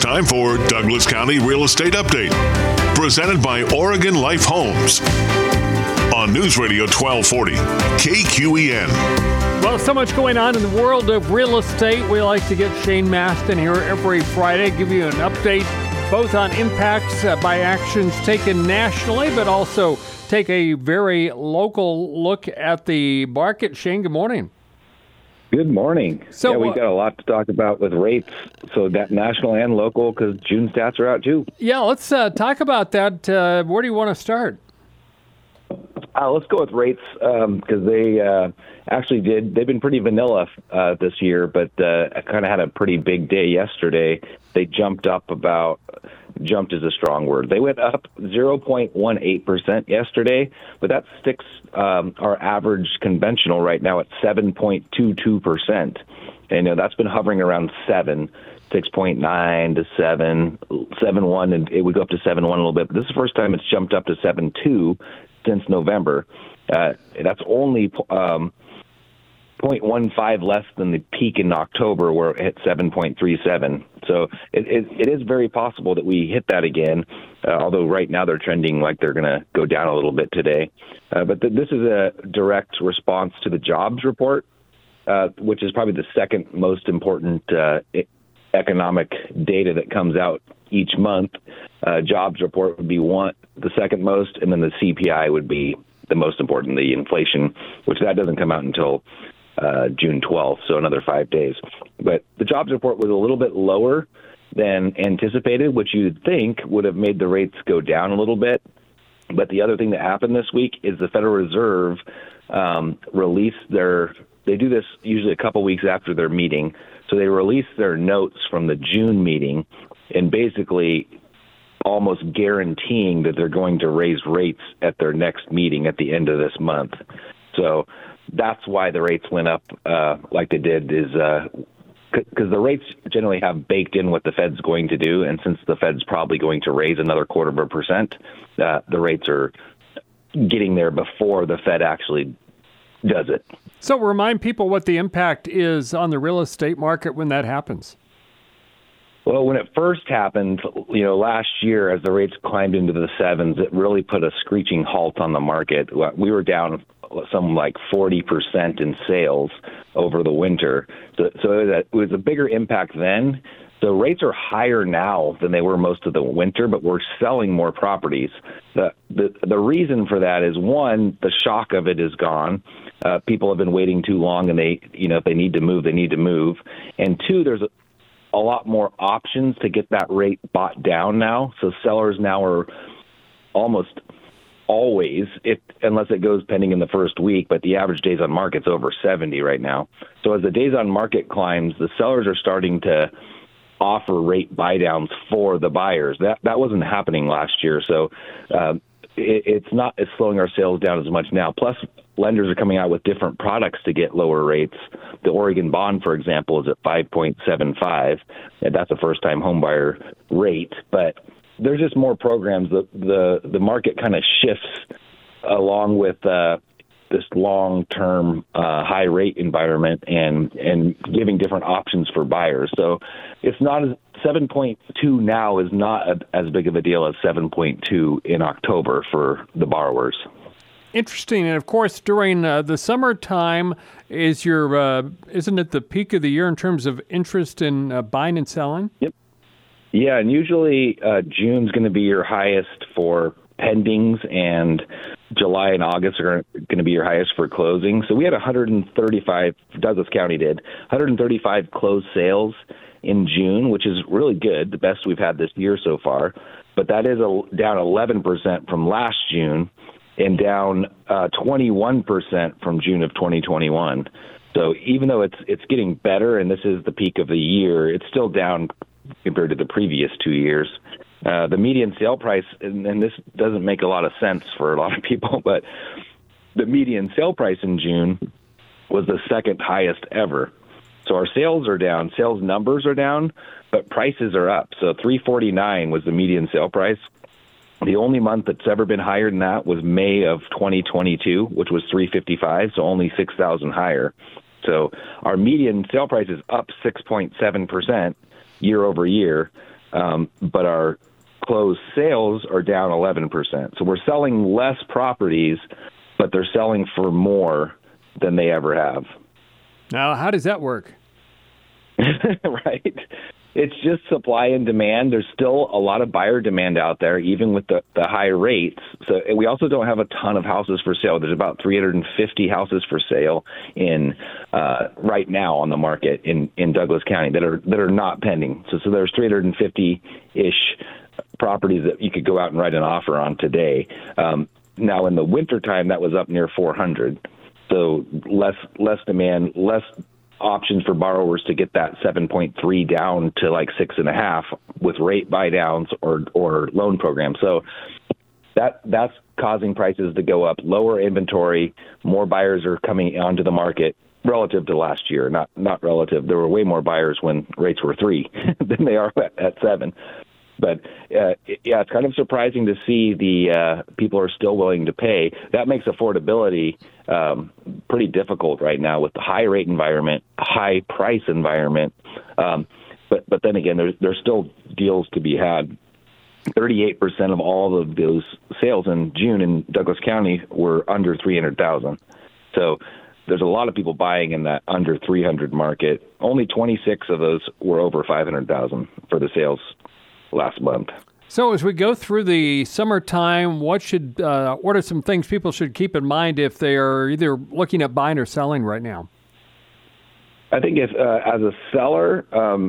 time for Douglas County Real Estate Update, presented by Oregon Life Homes on News Radio 1240 KQEN. Well, so much going on in the world of real estate. We like to get Shane Maston here every Friday, give you an update both on impacts by actions taken nationally, but also take a very local look at the market. Shane, good morning. Good morning. So we've got a lot to talk about with rates, so that national and local, because June stats are out too. Yeah, let's talk about that. Where do you want to start? Let's go with rates, because they they've been pretty vanilla this year, but kind of had a pretty big day yesterday. They jumped is a strong word. They went up 0.18% yesterday, but that sticks our average conventional right now at 7.22%. And that's been hovering around 7, 6.9 to 7, 7.1, and it would go up to 7.1 a little bit. But this is the first time it's jumped up to 7.2 since November. That's only 0.15 less than the peak in October, where it hit 7.37. So it is very possible that we hit that again, although right now they're trending like they're going to go down a little bit today. But this is a direct response to the jobs report, which is probably the second most important economic data that comes out each month. Jobs report would be the second most, and then the CPI would be the most important, the inflation, which that doesn't come out until June 12th, so another 5 days. But the jobs report was a little bit lower than anticipated, which you'd think would have made the rates go down a little bit. But the other thing that happened this week is the Federal Reserve released they do this usually a couple weeks after their meeting, so they released their notes from the June meeting and basically almost guaranteeing that they're going to raise rates at their next meeting at the end of this month. So that's why the rates went up like they did, is because the rates generally have baked in what the Fed's going to do, and since the Fed's probably going to raise another 0.25%, the rates are getting there before the Fed actually does it. So remind people what the impact is on the real estate market when that happens. Well, when it first happened, last year, as the rates climbed into the 7s, it really put a screeching halt on the market. We were down some like 40% in sales over the winter. So it was a bigger impact then. So rates are higher now than they were most of the winter, but we're selling more properties. The reason for that is, one, the shock of it is gone. People have been waiting too long, and if they need to move, they need to move. And two, there's a lot more options to get that rate bought down now. So sellers now are almost always, unless it goes pending in the first week, but the average days on market's over 70 right now. So as the days on market climbs, the sellers are starting to offer rate buy downs for the buyers. That wasn't happening last year. So it's slowing our sales down as much now. Plus, lenders are coming out with different products to get lower rates. The Oregon bond, for example, is at 5.75, and that's a first-time homebuyer rate. But there's just more programs. The market kind of shifts along with this long-term high rate environment and giving different options for buyers. So it's not 7.2 now is not as big of a deal as 7.2 in October for the borrowers. Interesting. And of course, during the summertime isn't it the peak of the year in terms of interest in buying and selling? Yep. Yeah, and usually June's going to be your highest for pendings, and July and August are going to be your highest for closing. So we had 135, Douglas County did, 135 closed sales in June, which is really good, the best we've had this year so far. But that is down 11% from last June and down 21% from June of 2021. So even though it's getting better and this is the peak of the year, it's still down compared to the previous 2 years. The median sale price, and this doesn't make a lot of sense for a lot of people, but the median sale price in June was the second highest ever. So our sales are down, sales numbers are down, but prices are up. So $349 was the median sale price. The only month that's ever been higher than that was May of 2022, which was $355, so only $6,000 higher. So our median sale price is up 6.7% year over year. but our closed sales are down 11%. So we're selling less properties, but they're selling for more than they ever have. Now, how does that work? Right. It's just supply and demand. There's still a lot of buyer demand out there, even with the high rates. So we also don't have a ton of houses for sale. There's about 350 houses for sale in right now on the market in Douglas County that are not pending. So there's 350-ish properties that you could go out and write an offer on today. Now in the wintertime, that was up near 400. So less demand, less options for borrowers to get that 7.3 down to like 6.5 with rate buy downs or loan programs. So that's causing prices to go up, lower inventory, more buyers are coming onto the market relative to last year, not relative. There were way more buyers when rates were 3 than they are at 7. But, it's kind of surprising to see the people are still willing to pay. That makes affordability pretty difficult right now with the high rate environment, high price environment. But then again, there's still deals to be had. 38% of all of those sales in June in Douglas County were under $300,000. So there's a lot of people buying in that under 300 market. Only 26 of those were over 500,000 for the sales last month. So as we go through the summertime, what are some things people should keep in mind if they are either looking at buying or selling right now? I think if as a seller,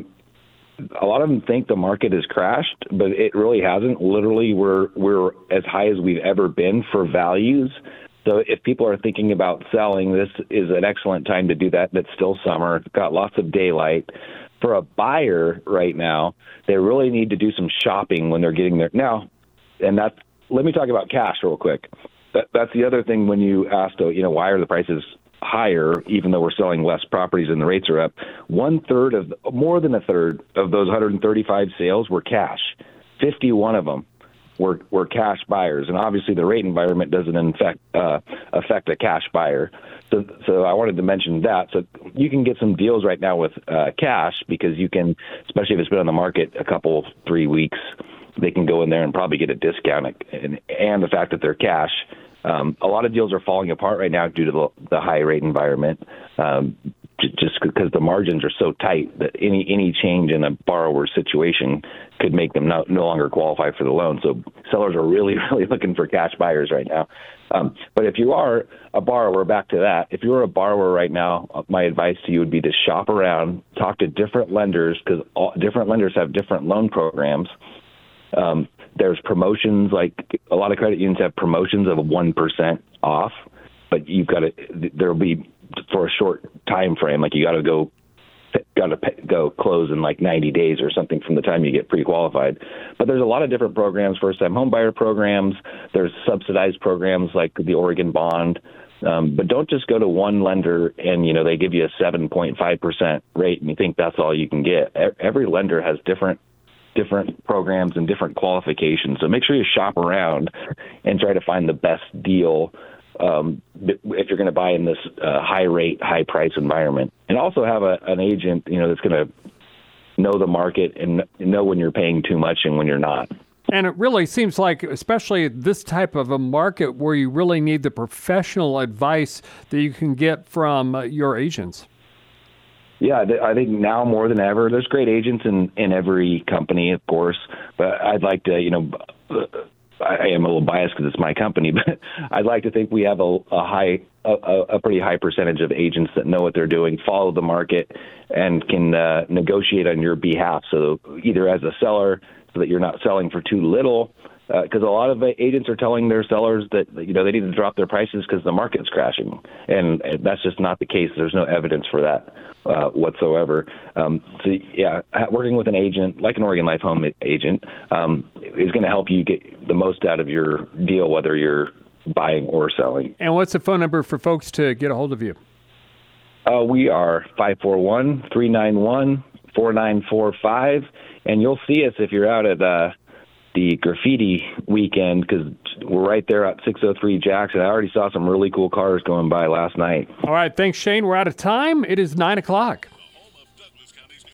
a lot of them think the market has crashed, but it really hasn't. Literally, we're as high as we've ever been for values. So if people are thinking about selling, this is an excellent time to do that. It's still summer. It's got lots of daylight. For a buyer right now, they really need to do some shopping when they're getting there. Now, let me talk about cash real quick. That's the other thing when you asked, why are the prices higher, even though we're selling less properties and the rates are up? More than a third of those 135 sales were cash. 51 of them were cash buyers. And obviously the rate environment doesn't affect a cash buyer. So I wanted to mention that. So you can get some deals right now with cash because you can, especially if it's been on the market a couple, 3 weeks, they can go in there and probably get a discount. And the fact that they're cash, a lot of deals are falling apart right now due to the high rate environment, just because the margins are so tight that any change in a borrower's situation could make them no longer qualify for the loan. So sellers are really, really looking for cash buyers right now. But if you are a borrower, back to that, if you're a borrower right now, my advice to you would be to shop around, talk to different lenders, because different lenders have different loan programs. There's promotions, like a lot of credit unions have promotions of 1% off, but there'll be for a short time frame, like you got to go close in like 90 days or something from the time you get pre-qualified. But there's a lot of different programs, first-time home buyer programs. There's subsidized programs like the Oregon Bond. But don't just go to one lender and, they give you a 7.5% rate and you think that's all you can get. Every lender has different programs and different qualifications. So make sure you shop around and try to find the best deal if you're going to buy in this high rate, high price environment, and also have an agent, that's going to know the market and know when you're paying too much and when you're not. And it really seems like, especially this type of a market where you really need the professional advice that you can get from your agents. Yeah, I think now more than ever, there's great agents in every company, of course, but I'd like to, I am a little biased because it's my company, but I'd like to think we have a pretty high percentage of agents that know what they're doing, follow the market, and can negotiate on your behalf. So either as a seller, so that you're not selling for too little, because a lot of agents are telling their sellers that they need to drop their prices because the market's crashing, and that's just not the case. There's no evidence for that whatsoever. Working with an agent like an Oregon Life Home agent is going to help you get the most out of your deal, whether you're buying or selling. And what's the phone number for folks to get a hold of you? We are 541-391-4945, and you'll see us if you're out at the graffiti weekend, because we're right there at 603 Jackson. I already saw some really cool cars going by last night. All right. Thanks, Shane. We're out of time. It is 9 o'clock.